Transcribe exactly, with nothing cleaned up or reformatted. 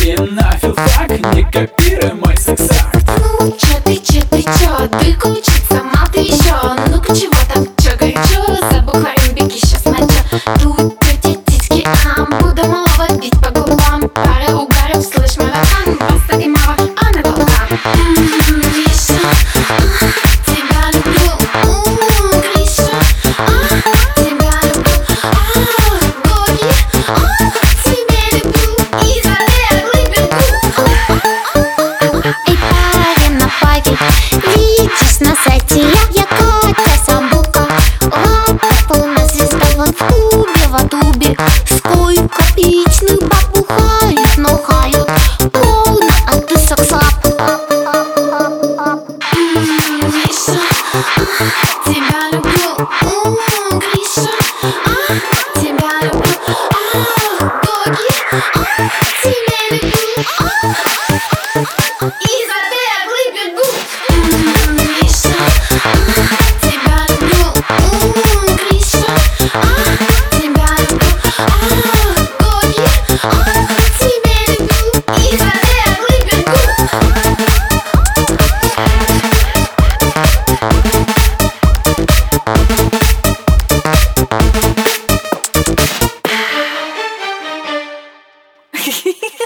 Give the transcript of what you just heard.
И на филфак не копируй мой секс-акт. Ну чё ты, чё ты, чё? Ты учить сама ты ещё. Ну-ка чего там, чё горячо? Забухаем, беги щас моча. Тут эти титьки, ам, буду малого бить по губам. Пара угаров, слышь, марафон. Баста Гимава, а на волках. Ммм, Гриша, а, тебя люблю. Ммм, Гриша, а, тебя люблю. А, боги, а, тебя люблю. И за беглый бегу. Ей, парень на пагі, видишь на сайте я, я Катя Самбука. Лапа полная звезда вот в тубе, в тубе. Сколько яичных баб бухают, но хают полно, а ты секс-слаб. Ммм, Гриша, а, тебя люблю. Ммм, Гриша, а, тебя люблю. А, боги, а, тебя люблю. А, и за беглый бегу. Ммм, Гриша, а, тебя люблю. Ммм, Гриша, а, тебя люблю. А, боги, а, тебя люблю. И за беглый бегу. Хе-хе-хе.